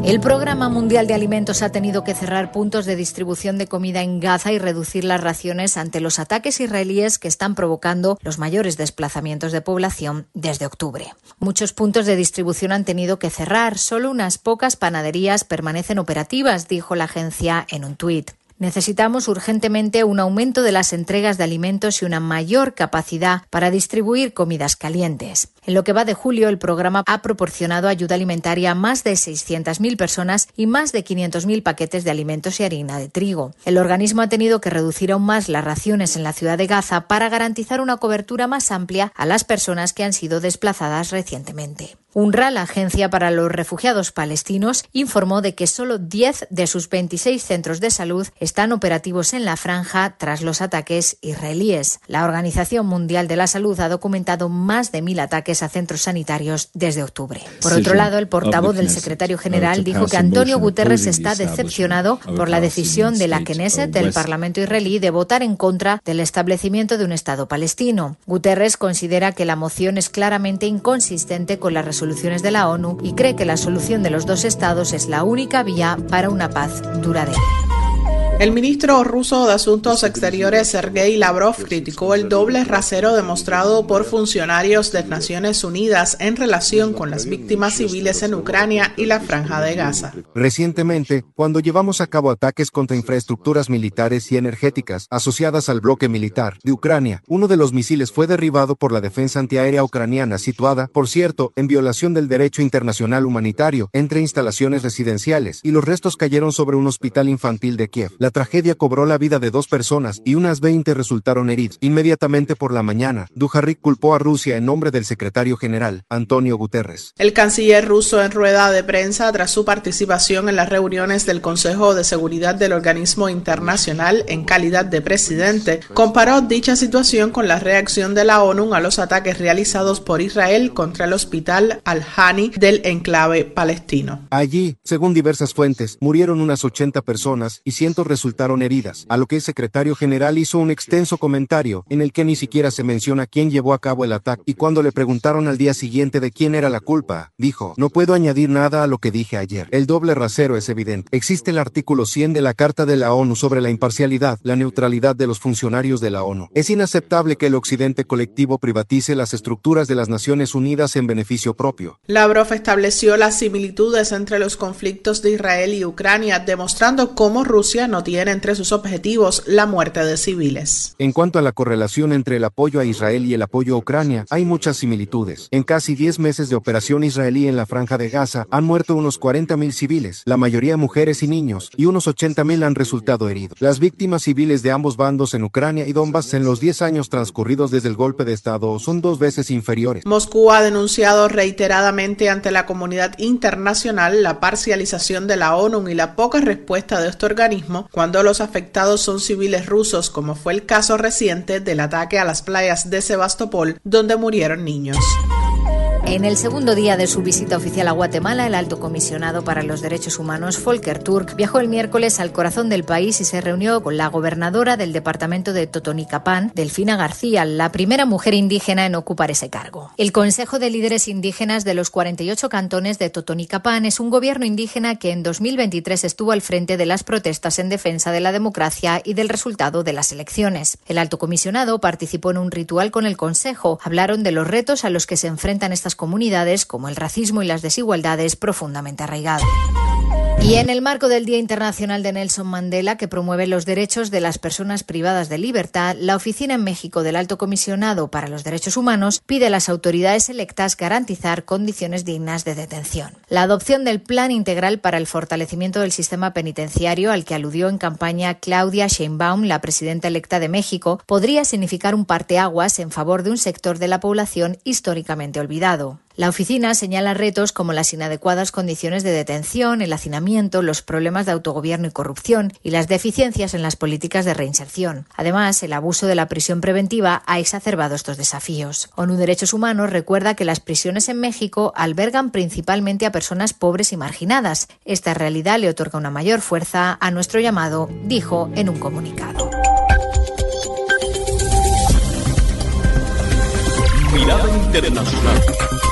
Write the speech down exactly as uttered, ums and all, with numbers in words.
El Programa Mundial de Alimentos ha tenido que cerrar puntos de distribución de comida en Gaza y reducir las raciones ante los ataques israelíes que están provocando los mayores desplazamientos de población desde octubre. Muchos puntos de distribución han tenido que cerrar, solo unas pocas panaderías permanecen operativas, dijo la agencia en un tuit. Necesitamos urgentemente un aumento de las entregas de alimentos y una mayor capacidad para distribuir comidas calientes. En lo que va de julio, el programa ha proporcionado ayuda alimentaria a más de seiscientas mil personas y más de quinientos mil paquetes de alimentos y harina de trigo. El organismo ha tenido que reducir aún más las raciones en la ciudad de Gaza para garantizar una cobertura más amplia a las personas que han sido desplazadas recientemente. UNRWA, la Agencia para los Refugiados Palestinos, informó de que solo diez de sus veintiséis centros de salud están operativos en la franja tras los ataques israelíes. La Organización Mundial de la Salud ha documentado más de mil ataques a centros sanitarios desde octubre. Por otro lado, el portavoz del secretario general dijo que Antonio Guterres está decepcionado por la decisión de la Knesset, del Parlamento israelí, de votar en contra del establecimiento de un Estado palestino. Guterres considera que la moción es claramente inconsistente con la resolución de la ONU y cree que la solución de los dos estados es la única vía para una paz duradera. El ministro ruso de Asuntos Exteriores, Sergei Lavrov, criticó el doble rasero demostrado por funcionarios de Naciones Unidas en relación con las víctimas civiles en Ucrania y la Franja de Gaza. Recientemente, cuando llevamos a cabo ataques contra infraestructuras militares y energéticas asociadas al bloque militar de Ucrania, uno de los misiles fue derribado por la defensa antiaérea ucraniana, situada, por cierto, en violación del derecho internacional humanitario, entre instalaciones residenciales, y los restos cayeron sobre un hospital infantil de Kiev. La tragedia cobró la vida de dos personas y unas veinte resultaron heridas. Inmediatamente por la mañana, Dujarric culpó a Rusia en nombre del secretario general, Antonio Guterres. El canciller ruso, en rueda de prensa tras su participación en las reuniones del Consejo de Seguridad del organismo internacional en calidad de presidente, comparó dicha situación con la reacción de la ONU a los ataques realizados por Israel contra el hospital Al-Hani del enclave palestino. Allí, según diversas fuentes, murieron unas ochenta personas y cientos resultaron heridas, a lo que el secretario general hizo un extenso comentario, en el que ni siquiera se menciona quién llevó a cabo el ataque, y cuando le preguntaron al día siguiente de quién era la culpa, dijo: no puedo añadir nada a lo que dije ayer. El doble rasero es evidente. Existe el artículo cien de la Carta de la ONU sobre la imparcialidad, la neutralidad de los funcionarios de la ONU. Es inaceptable que el occidente colectivo privatice las estructuras de las Naciones Unidas en beneficio propio. Lavrov estableció las similitudes entre los conflictos de Israel y Ucrania, demostrando cómo Rusia no tiene entre sus objetivos la muerte de civiles. En cuanto a la correlación entre el apoyo a Israel y el apoyo a Ucrania, hay muchas similitudes. En casi diez meses de operación israelí en la Franja de Gaza, han muerto unos cuarenta mil civiles, la mayoría mujeres y niños, y unos ochenta mil han resultado heridos. Las víctimas civiles de ambos bandos en Ucrania y Donbass en los diez años transcurridos desde el golpe de Estado son dos veces inferiores. Moscú ha denunciado reiteradamente ante la comunidad internacional la parcialización de la ONU y la poca respuesta de este organismo cuando los afectados son civiles rusos, como fue el caso reciente del ataque a las playas de Sebastopol, donde murieron niños. En el segundo día de su visita oficial a Guatemala, el alto comisionado para los derechos humanos, Volker Turk, viajó el miércoles al corazón del país y se reunió con la gobernadora del departamento de Totonicapán, Delfina García, la primera mujer indígena en ocupar ese cargo. El Consejo de Líderes Indígenas de los cuarenta y ocho cantones de Totonicapán es un gobierno indígena que en dos mil veintitrés estuvo al frente de las protestas en defensa de la democracia y del resultado de las elecciones. El alto comisionado participó en un ritual con el Consejo. Hablaron de los retos a los que se enfrentan estas comunidades, como el racismo y las desigualdades profundamente arraigadas. Y en el marco del Día Internacional de Nelson Mandela, que promueve los derechos de las personas privadas de libertad, la Oficina en México del Alto Comisionado para los Derechos Humanos pide a las autoridades electas garantizar condiciones dignas de detención. La adopción del Plan Integral para el Fortalecimiento del Sistema Penitenciario, al que aludió en campaña Claudia Sheinbaum, la presidenta electa de México, podría significar un parteaguas en favor de un sector de la población históricamente olvidado. La oficina señala retos como las inadecuadas condiciones de detención, el hacinamiento, los problemas de autogobierno y corrupción y las deficiencias en las políticas de reinserción. Además, el abuso de la prisión preventiva ha exacerbado estos desafíos. ONU Derechos Humanos recuerda que las prisiones en México albergan principalmente a personas pobres y marginadas. Esta realidad le otorga una mayor fuerza a nuestro llamado, dijo en un comunicado. Mirada Internacional.